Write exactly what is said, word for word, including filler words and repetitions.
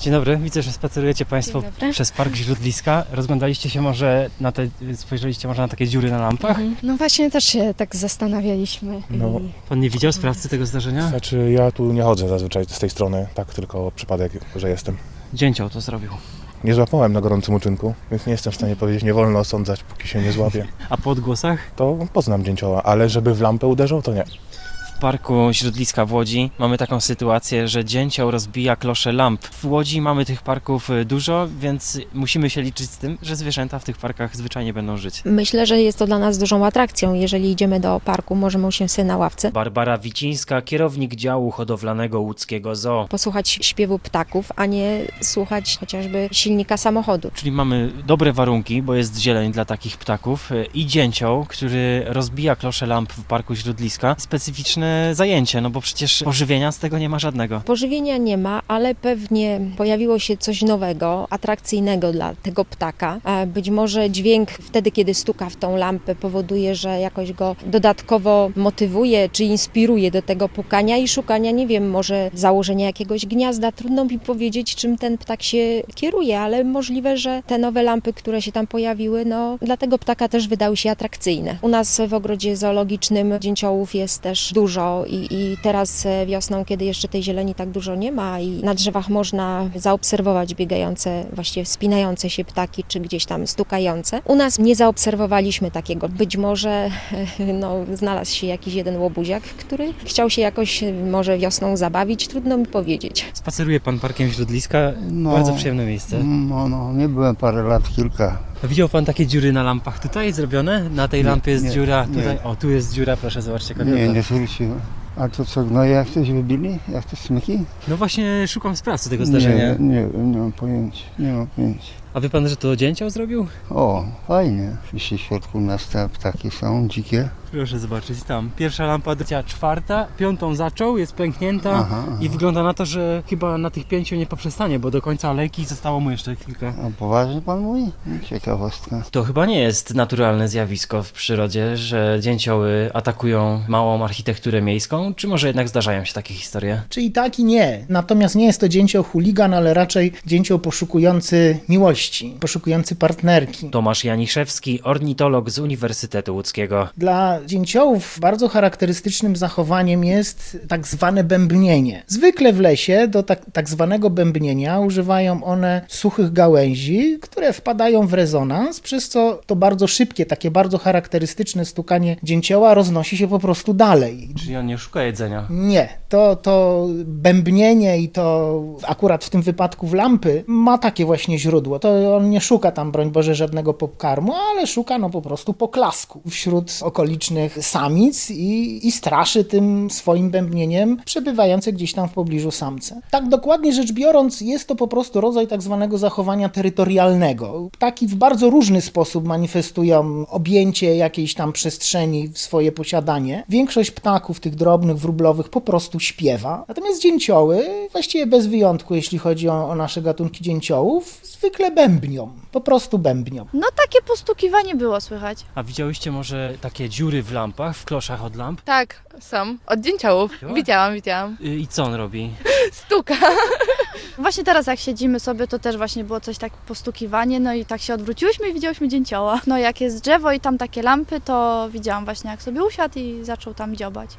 Dzień dobry, widzę, że spacerujecie Państwo przez Park Źródliska. Rozglądaliście się może na te, spojrzeliście może na takie dziury na lampach? Mhm. No właśnie też się tak zastanawialiśmy. No. I... Pan nie widział sprawcy tego zdarzenia? Znaczy ja tu nie chodzę zazwyczaj z tej strony, tak tylko przypadek, że jestem. Dzięcioł to zrobił. Nie złapałem na gorącym uczynku, więc nie jestem w stanie powiedzieć, nie wolno osądzać, póki się nie złapie. A po odgłosach? To poznam dzięcioła, ale żeby w lampę uderzał, to nie. W Parku Źródliska w Łodzi mamy taką sytuację, że dzięcioł rozbija klosze lamp. W Łodzi mamy tych parków dużo, więc musimy się liczyć z tym, że zwierzęta w tych parkach zwyczajnie będą żyć. Myślę, że jest to dla nas dużą atrakcją. Jeżeli idziemy do parku, możemy usiąść sobie na ławce, Barbara Wicińska, kierownik działu hodowlanego łódzkiego zoo. posłuchać śpiewu ptaków, a nie słuchać chociażby silnika samochodu. Czyli mamy dobre warunki, bo jest zieleń dla takich ptaków i dzięcioł, który rozbija klosze lamp w Parku Źródliska. Specyficzne zajęcie, no bo przecież pożywienia z tego nie ma żadnego. Pożywienia nie ma, ale pewnie pojawiło się coś nowego, atrakcyjnego dla tego ptaka. A być może dźwięk wtedy, kiedy stuka w tą lampę, powoduje, że jakoś go dodatkowo motywuje czy inspiruje do tego pukania i szukania, nie wiem, może założenia jakiegoś gniazda. Trudno mi powiedzieć, czym ten ptak się kieruje, ale możliwe, że te nowe lampy, które się tam pojawiły, no dla tego ptaka też wydały się atrakcyjne. U nas w ogrodzie zoologicznym dzięciołów jest też dużo. I, I teraz wiosną, kiedy jeszcze tej zieleni tak dużo nie ma i na drzewach można zaobserwować biegające, właściwie wspinające się ptaki, czy gdzieś tam stukające. U nas nie zaobserwowaliśmy takiego. Być może no, znalazł się jakiś jeden łobuziak, który chciał się jakoś może wiosną zabawić, trudno mi powiedzieć. Spaceruje Pan Parkiem Źródliska, No, bardzo przyjemne miejsce. No, no, nie byłem parę lat, kilka. A widział Pan takie dziury na lampach tutaj zrobione? Na tej Nie, lampie jest nie, dziura, nie. tutaj, o tu jest dziura, proszę zobaczcie, Nie, kawiorka. nie zwróciłem. A to co, gnoje jak coś wybili? Jak to smyki? No właśnie szukam sprawcy tego zdarzenia. Nie, nie, nie mam pojęcia, nie mam pojęcia. A wie Pan, że to dzięcioł zrobił? O, fajnie. Oczywiście w środku miasta ptaki są dzikie. Proszę zobaczyć tam. Pierwsza lampa trzecia, czwarta, piątą zaczął, jest pęknięta Aha, aha. i wygląda na to, że chyba na tych pięciu nie poprzestanie, bo do końca alejki zostało mu jeszcze kilka. A poważnie pan mówi? Ciekawostka. To chyba nie jest naturalne zjawisko w przyrodzie, że dzięcioły atakują małą architekturę miejską, czy może jednak zdarzają się takie historie? Czyli tak i nie. Natomiast nie jest to dzięcioł chuligan, ale raczej dzięcioł poszukujący miłości, poszukujący partnerki. Tomasz Janiszewski, ornitolog z Uniwersytetu Łódzkiego. Dla dzięciołów bardzo charakterystycznym zachowaniem jest tak zwane bębnienie. Zwykle w lesie do tak, tak zwanego bębnienia używają one suchych gałęzi, które wpadają w rezonans, przez co to bardzo szybkie, takie bardzo charakterystyczne stukanie dzięcioła roznosi się po prostu dalej. Czyli on nie szuka jedzenia. Nie, to, to bębnienie i to akurat w tym wypadku w lampy ma takie właśnie źródło. To on nie szuka tam, broń Boże, żadnego pokarmu, ale szuka no po prostu poklasku wśród okolicznych samic i, i straszy tym swoim bębnieniem przebywające gdzieś tam w pobliżu samce. Tak dokładnie rzecz biorąc, jest to po prostu rodzaj tak zwanego zachowania terytorialnego. Ptaki w bardzo różny sposób manifestują objęcie jakiejś tam przestrzeni w swoje posiadanie. Większość ptaków, tych drobnych, wróblowych, po prostu śpiewa. Natomiast dzięcioły, właściwie bez wyjątku, jeśli chodzi o, o nasze gatunki dzięciołów, zwykle bębnią. Po prostu bębnią. No takie postukiwanie było słychać. A widziałyście może takie dziury w lampach, w kloszach od lamp? Tak, są. Od dzięciołów. Widziała? Widziałam, widziałam. Y, I co on robi? Stuka. Właśnie teraz jak siedzimy sobie, to też właśnie było coś tak postukiwanie, no i tak się odwróciłyśmy i widziałyśmy dzięcioła. No jak jest drzewo i tam takie lampy, to widziałam właśnie jak sobie usiadł i zaczął tam dziobać.